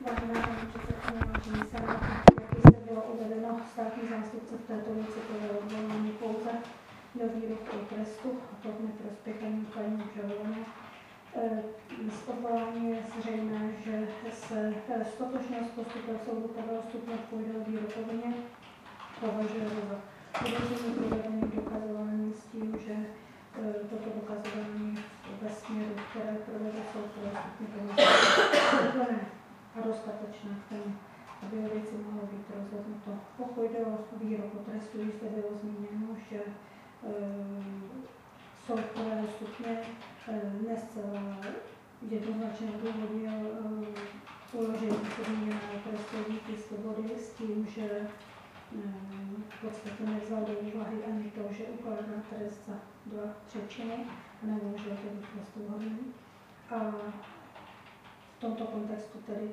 Vážená paní předsedkyně, vážení senátoři, jak jste bylo uvedeno, státní zástupce v této věci podal odvolání pouze do výroku o trestu, a to v neprospěch ani paní obžalované. Z odvolání je zřejmé, že se stotožnost postupem soudu prvého stupně půjde o výrokovně, považuje za podezření provedených dokazování s tím, že toto dokazování ve směru, které provede soud prvého stupně, a dostatečné k tomu, aby o věci mohlo být rozhodnuto. Pokud jde o výrok o trestu, již zde bylo zmíněno, že soud prvého stupně nescela jednoznačně odůvodnil uložení podmíněného trestu výtky svobody s tím, že v podstatě nevzal do úvahy ani to, že ukládá trest za 2/3 a neuložil tedy trestu hodný. A v tomto kontextu tedy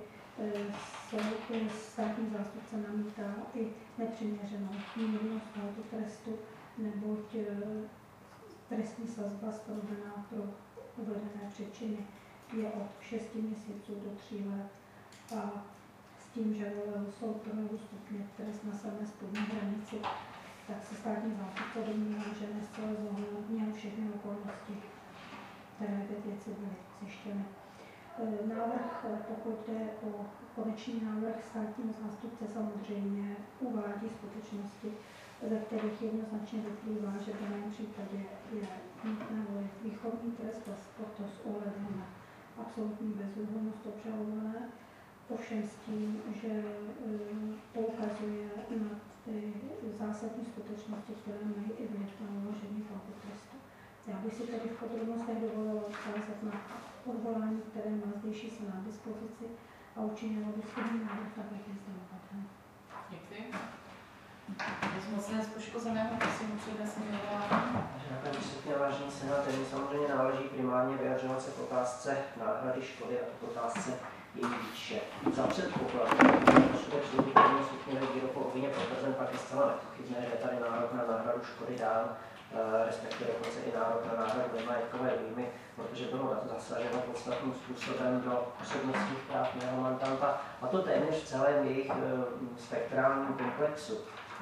státní zástupce namítá i nepřiměřenou mírnost tohoto trestu, neboť trestní sazba stanovená pro uvedené přečiny je od 6 měsíců do 3 let. A s tím, že volil soud prvního stupně trest na samé spodní hranici, tak se státní zástupce domnívá, že nescela zohlednil všechny okolnosti, které ve věci byly zjištěny. Návrh, pokud jde o konečný návrh státního zástupce, samozřejmě uvádí skutečnosti, ze kterých jednoznačně vyplývá, že v daném případě je nutné volit výchovný trest a to s ohledem na absolutní bezúhonnost obžalované, ovšem s tím, že poukazuje na ty zásadní skutečnosti, které mají i vliv na uložení tohoto trestu. Já bych si tady v podrobnostech dovolila odkázat na odvolání, které má zdejší senát k dispozici a učinila výsledný návrh, tak jak je zde uvedeno. Děkuji. Zmocněnec poškozeného, prosím, přednesme odvolání. Vážená paní předsedkyně, vážení senátoři, samozřejmě náleží primárně vyjadřovat se k otázce náhrady škody a k otázce její výše. Za předpokladu, že posudek soudu prvního stupně ve výroku o vině potvrzen, pak je zcela nepochybné, že je tady nárok na náhradu škody dán, respektive dokonce i nárok na náhradu nemajetkové újmy, protože bylo zasaženo podstatným způsobem do osobnostních práv mého mandanta, a to téměř v celém jejich spektrálním komplexu.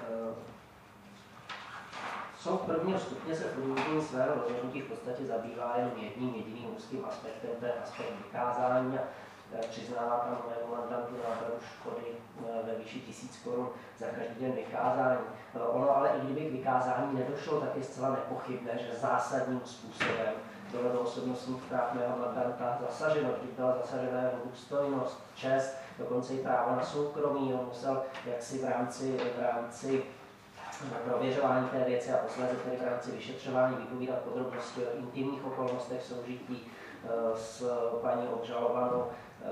Soud prvního stupně se v odůvodnění svého rozhodnutí v podstatě zabývá jen jedním jediným úzkým aspektem, to je aspekt vykázání, a přiznává tam mému mandantu náhradu škody ve výši 1000 Kč za každý den vykázání. Ono ale i kdyby k vykázání nedošlo, tak je zcela nepochybné, že zásadním způsobem bylo do osobnostních práv mého mandanta zasaženo, když byla zasažena jeho důstojnost, čest, dokonce i právo na soukromí. On musel jaksi v rámci prověřování té věci a posléze tedy v rámci vyšetřování vypovídat podrobnosti o intimních okolnostech soužití s paní obžalovanou.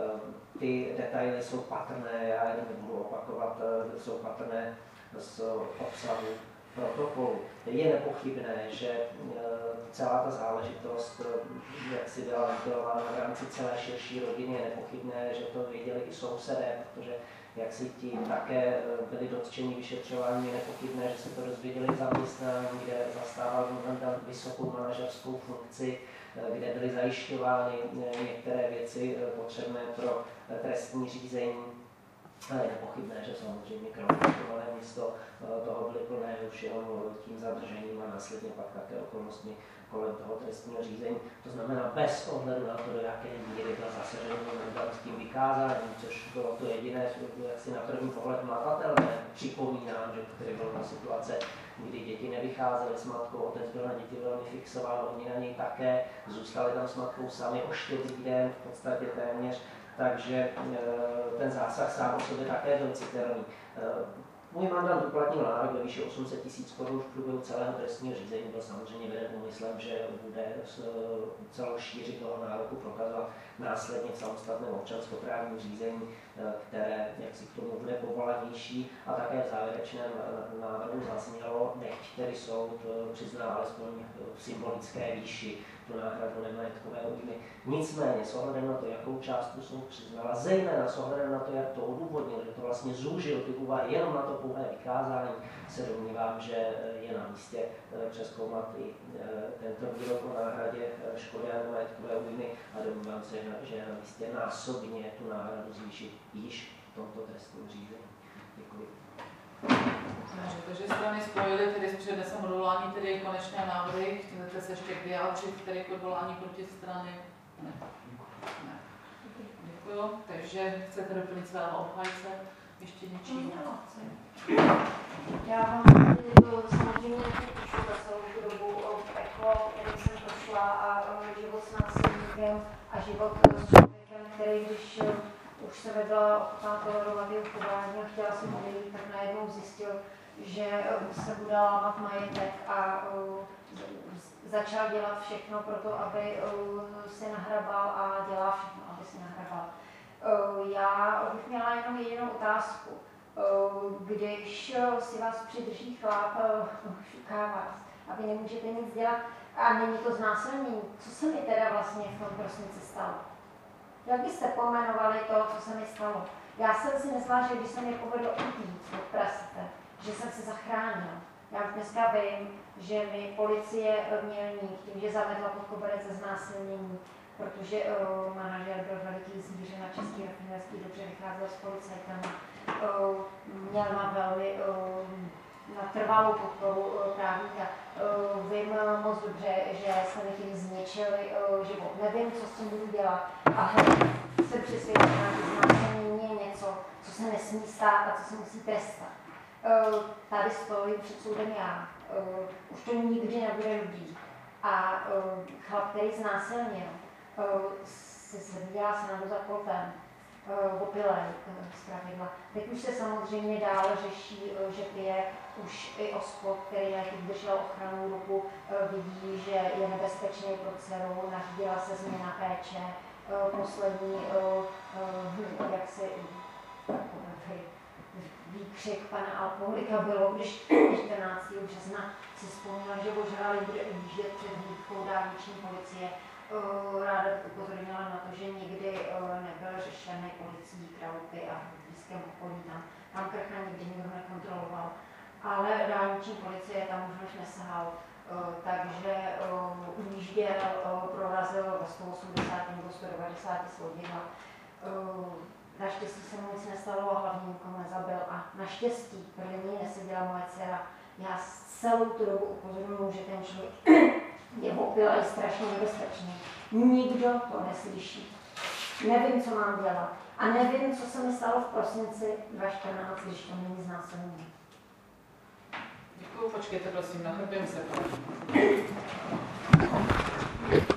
Ty detaily jsou patrné, já je nebudu opakovat, jsou patrné z obsahu protokolu. Je nepochybné, že celá ta záležitost, jak si byla ventilována v rámci celé širší rodiny, je nepochybné, že to věděli i sousedé, protože jak si ti také byli dotčeni vyšetřování, je nepochybné, že se to dozvěděli v zaměstnání, kde zastával mandant vysokou manažerskou funkci, kde byly zajišťovány některé věci potřebné pro trestní řízení. Ale je nepochybné, že samozřejmě kronové místo toho byly plné už jenom tím zadržením a následně pak také okolnostmi kolem toho trestního řízení. To znamená bez ohledu na to, do jaké míry byl zasažen mandant s tím vykázáním, což bylo to jediné, jak si na první pohled hmatatelné. Připomínám, že tady byla situace, kdy děti nevycházely s matkou, otec byl na děti velmi fixován, oni na něj také, zůstali tam s matkou sami o štědrý den, v podstatě téměř, takže ten zásah sám o sobě také byl citelný. Můj mandant uplatnil nárok ve výši 800 000 Kč v průběhu celého trestního řízení, byl samozřejmě veden úmyslem, že bude celou šíři toho nároku prokazovat následně v samostatném občanskoprávním řízení, které jaksi k tomu bude povolanější, a také v závěrečném návrhu zaznělo, nechť tedy soud přizná alespoň v symbolické výši tu náhradu nemajetkové újmy. Nicméně s ohledem na to, jakou částku soud přiznala, zejména s ohledem na to, jak to odůvodnil, že to vlastně zúžil ty úvahy jenom na to pouhé vykázání, se domnívám, že je na místě přezkoumat i tento výrok o náhradě škody a nemajetkové újmy a domnívám se, že je na místě násobně tu náhradu zvýšit již v tomto trestním řízení. Děkuji. Takže strany spojily tedy s přednesem odvolání tedy konečné návrhy. Chcete se ještě vyjádřit tedy k odvolání proti strany? Ne. Ne. Děkuju. Takže chcete doplnit svého obhájce ještě něčím? Já vám samozřejmě píšu za celou tu dobu o peklo, kterým jsem prošla a život s násilníkem a život s člověkem, který když už se vedla ochotná tolerovat jeho chování a chtěla jsem odejít, tak najednou zjistil, že se bude lámat majetek a začal dělat všechno pro to, aby si nahrabal a dělá všechno, aby si nahrabal. Já bych měla jenom jedinou otázku. Když si vás přidrží chlap, šuká vás a vy nemůžete nic dělat a není to znásilnění, co se mi teda vlastně v tom prosinci stalo? Jak byste pojmenovali to, co se mi stalo? Já jsem si myslela, že když se mi povedlo utít od prasete, že jsem se zachránila. Já už dneska vím, že mi policie měl mít tím, že zavedla pod koberec za znásilnění, protože manažer byl veliký zvíře na Český rafinerský, dobře vycházel s policajtami. Měl na velmi na trvalou podporu právníka. Vím moc dobře, že jsme mi tím zničili život. Nevím, co s tím budu dělat, ale jsem přesvědčená, že znásilnění je něco, co se nesmí stát a co se musí trestat. Tady stojím před soudem já. Už to nikdy nebude lidí. A chlap, který znásilnil, se vydělá se za plotem, opilej zpravidla. Teď už se samozřejmě dál řeší, že pije už i ospod, který nějaký držel ochranu ruku, vidí, že je nebezpečný pro dceru, nařídila se změna péče, poslední, jaksi výkřik pana alkoholika bylo, když 14. března si vzpomněla, že ožralý bude ujíždět před hlídkou dálniční policie. Ráda bych upozornila na to, že nikdy nebyl řešený policií Kralupy a v blízkém okolí tam Krchna nikdy nikdo nekontroloval, ale dálniční policie tam už než nesahal, takže ujížděl, prorazil ve 180 nebo 190 svobodila. Naštěstí se mu nic nestalo a hlavně nikomu nezabil a naštěstí vedle ní neseděla moje dcera. Já celou tu dobu upozorňuji, že ten člověk je opilý, strašně nebezpečný. Nikdo to neslyší. Nevím, co mám dělat. A nevím, co se mi stalo v prosinci 2014, když to není znásilnění. Děkuju, počkejte prosím, nachrbím se.